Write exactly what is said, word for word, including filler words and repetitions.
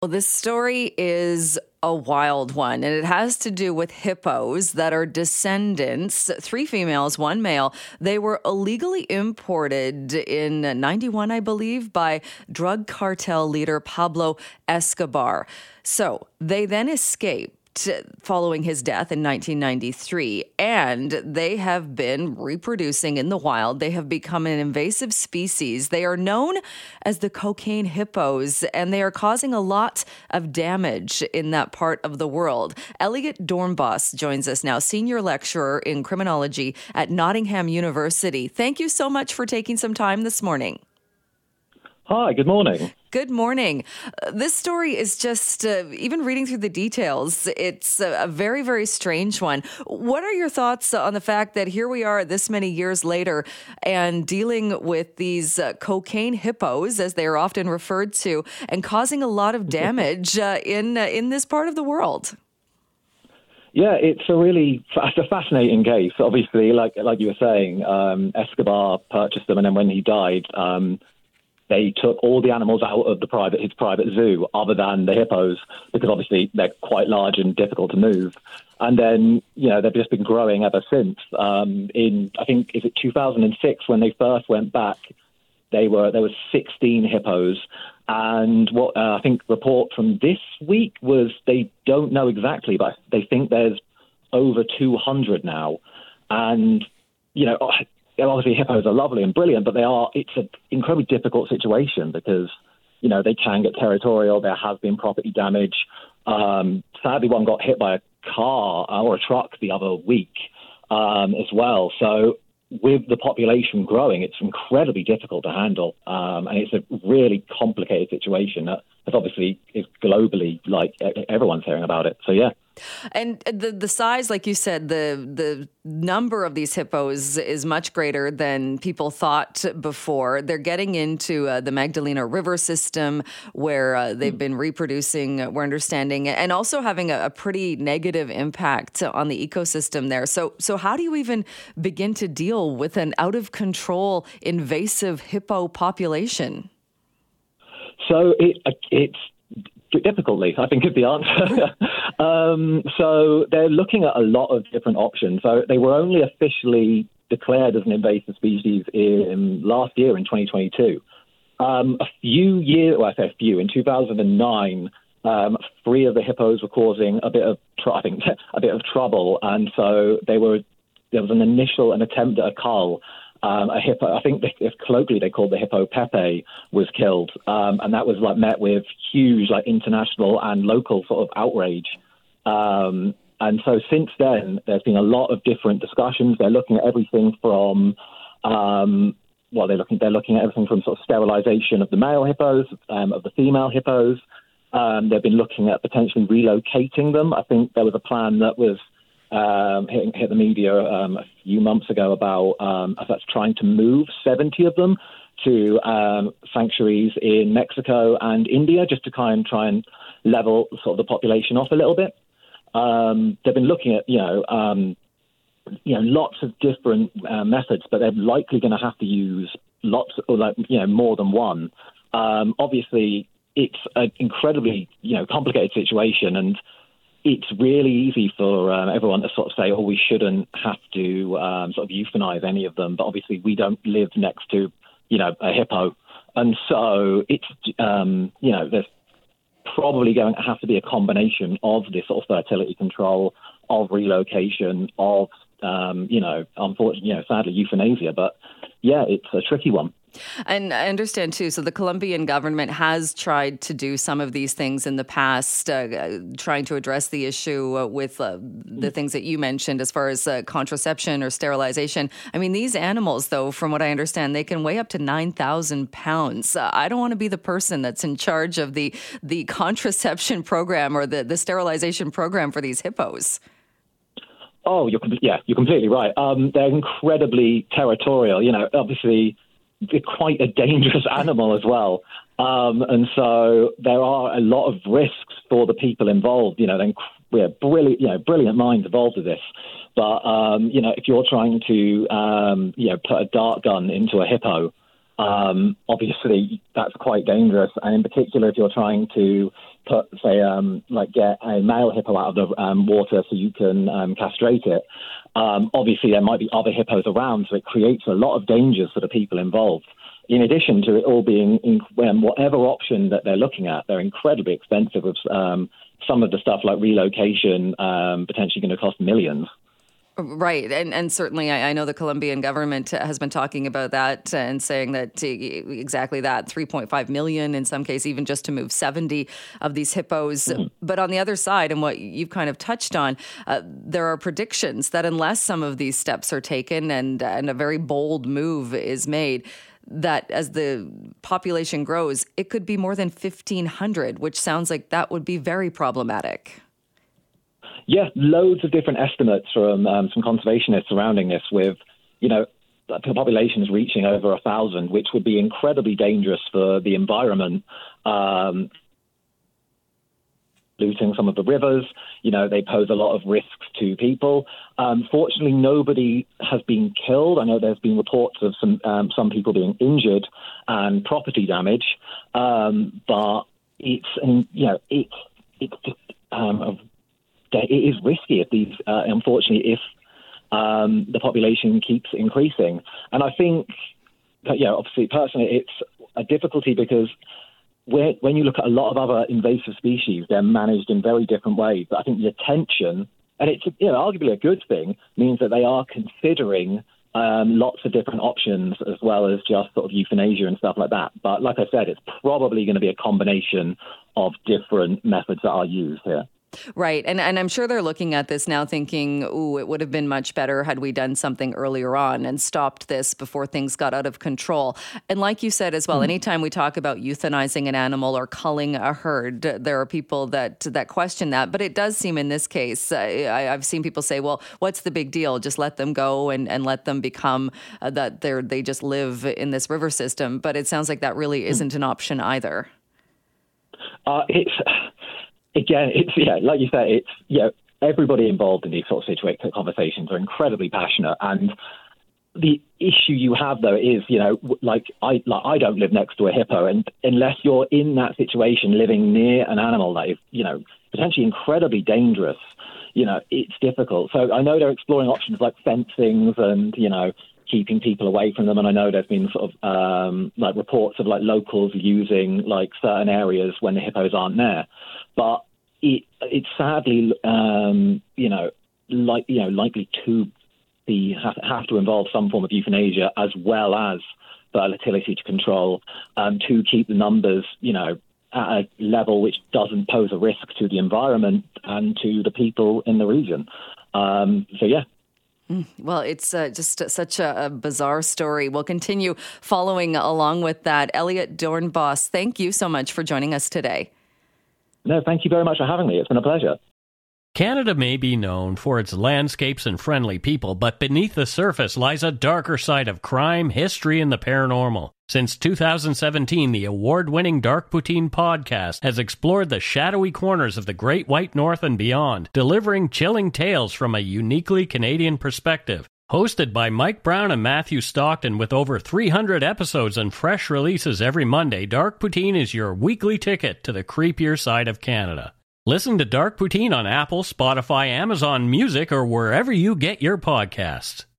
Well, this story is a wild one, and it has to do with hippos that are descendants, three females, one male. They were illegally imported in ninety-one, I believe, by drug cartel leader Pablo Escobar. So they then escaped following his death in nineteen ninety-three, and they have been reproducing in the wild. They have become an invasive species. They are known as the cocaine hippos, and they are causing a lot of damage in that part of the world. Elliot Dornbos joins us now, senior lecturer in criminology at Nottingham University. Thank you so much for taking some time this morning. Hi, good morning. Good morning. Uh, this story is just, uh, even reading through the details, it's a, a very, very strange one. What are your thoughts on the fact that here we are this many years later and dealing with these uh, cocaine hippos, as they are often referred to, and causing a lot of damage uh, in uh, in this part of the world? Yeah, it's a really it's a fascinating case. Obviously, like like you were saying, um, Escobar purchased them, and then when he died, um, they took all the animals out of the private his private zoo, other than the hippos, because obviously they're quite large and difficult to move. And then, you know, they've just been growing ever since. Um, in I think is it two thousand six when they first went back, they were there was sixteen hippos, and what uh, I think the report from this week was they don't know exactly, but they think there's over two hundred now, and you know. Obviously, hippos are lovely and brilliant, but they are. It's an incredibly difficult situation because, you know, they can get territorial. There has been property damage. Um, sadly, one got hit by a car or a truck the other week um, as well. So with the population growing, it's incredibly difficult to handle. Um, and it's a really complicated situation that, that obviously is globally, like everyone's hearing about it. So, yeah. And the the size, like you said, the the number of these hippos is much greater than people thought before. They're getting into uh, the Magdalena River system where uh, they've been reproducing, uh, we're understanding, and also having a, a pretty negative impact on the ecosystem there. So, so how do you even begin to deal with an out-of-control invasive hippo population? So it it's difficultly, I think, is the answer. um, so they're looking at a lot of different options. So they were only officially declared as an invasive species in last year in twenty twenty-two. Um, a few years, well, I say a few, in two thousand nine, um, three of the hippos were causing a bit of, tr- I think, a bit of trouble, and so they were. There was an initial an attempt at a cull. Um, a hippo, I think they, if colloquially they called the hippo Pepe, was killed, um, and that was like met with huge like international and local sort of outrage. Um, and so since then, there's been a lot of different discussions. They're looking at everything from, um, well, they're looking they're looking at everything from sort of sterilization of the male hippos, um, of the female hippos. Um, they've been looking at potentially relocating them. I think there was a plan that was. Um, hit, hit the media um, a few months ago about um, that's trying to move seventy of them to um, sanctuaries in Mexico and India, just to kind of try and level sort of the population off a little bit. Um, they've been looking at you know um, you know lots of different uh, methods, but they're likely going to have to use lots or like you know more than one. Um, obviously, it's an incredibly you know complicated situation, and it's really easy for um, everyone to sort of say, oh, we shouldn't have to um, sort of euthanize any of them. But obviously we don't live next to, you know, a hippo. And so it's, um, you know, there's probably going to have to be a combination of this sort of fertility control, of relocation, of, um, you know, unfortunately, you know, sadly, euthanasia. But yeah, it's a tricky one. And I understand, too, so the Colombian government has tried to do some of these things in the past, uh, trying to address the issue uh, with uh, the things that you mentioned as far as uh, contraception or sterilization. I mean, these animals, though, from what I understand, they can weigh up to nine thousand pounds. Uh, I don't want to be the person that's in charge of the, the contraception program or the, the sterilization program for these hippos. Oh, you're yeah, you're completely right. Um, they're incredibly territorial. You know, obviously, they're quite a dangerous animal as well. Um, and so there are a lot of risks for the people involved. You know, then we're brilliant, you know, brilliant minds involved with this. But, um, you know, if you're trying to, um, you know, put a dart gun into a hippo, um, obviously that's quite dangerous. And in particular, if you're trying to put, say, um, like get a male hippo out of the um, water so you can um, castrate it, um, obviously there might be other hippos around, so it creates a lot of dangers for the people involved. In addition to it all being, in, um, whatever option that they're looking at, they're incredibly expensive with um, some of the stuff like relocation um, potentially going to cost millions. Right. And and certainly I, I know the Colombian government has been talking about that and saying that exactly that, three point five million in some cases, even just to move seventy of these hippos. Mm-hmm. But on the other side, and what you've kind of touched on, uh, there are predictions that unless some of these steps are taken and, and a very bold move is made, that as the population grows, it could be more than fifteen hundred, which sounds like that would be very problematic. Yeah, loads of different estimates from um, some conservationists surrounding this with, you know, the population is reaching over a thousand, which would be incredibly dangerous for the environment. Um, polluting some of the rivers, you know, they pose a lot of risks to people. Um, fortunately, nobody has been killed. I know there's been reports of some um, some people being injured and property damage, um, but it's, and, you know, it's it's um, a it is risky if these, uh, unfortunately, if um, the population keeps increasing. And I think, yeah, obviously, personally, it's a difficulty because where, when you look at a lot of other invasive species, they're managed in very different ways. But I think the attention, and it's, you know, arguably a good thing, means that they are considering um, lots of different options as well as just sort of euthanasia and stuff like that. But like I said, it's probably going to be a combination of different methods that are used here. Right. And and I'm sure they're looking at this now thinking, ooh, it would have been much better had we done something earlier on and stopped this before things got out of control. And like you said as well, mm-hmm. anytime we talk about euthanizing an animal or culling a herd, there are people that that question that. But it does seem in this case, uh, I, I've seen people say, well, what's the big deal? Just let them go and, and let them become uh, that they're they just live in this river system. But it sounds like that really isn't an option either. Uh, it's... Again, it's, yeah, like you said, it's, you know, everybody involved in these sort of situa- conversations are incredibly passionate. And the issue you have, though, is, you know, like I, like I don't live next to a hippo. And unless you're in that situation, living near an animal that is, you know, potentially incredibly dangerous, you know, it's difficult. So I know they're exploring options like fencings and, you know, keeping people away from them. And I know there's been sort of um, like reports of like locals using like certain areas when the hippos aren't there. But it, it's sadly, um, you know, like you know, likely to be have, have to involve some form of euthanasia as well as fertility to control um, to keep the numbers, you know, at a level which doesn't pose a risk to the environment and to the people in the region. Um, so, yeah. Well, it's uh, just such a, a bizarre story. We'll continue following along with that. Elliot Doornbos, thank you so much for joining us today. No, thank you very much for having me. It's been a pleasure. Canada may be known for its landscapes and friendly people, but beneath the surface lies a darker side of crime, history, and the paranormal. Since two thousand seventeen, the award-winning Dark Poutine podcast has explored the shadowy corners of the Great White North and beyond, delivering chilling tales from a uniquely Canadian perspective. Hosted by Mike Brown and Matthew Stockton with over three hundred episodes and fresh releases every Monday, Dark Poutine is your weekly ticket to the creepier side of Canada. Listen to Dark Poutine on Apple, Spotify, Amazon Music, or wherever you get your podcasts.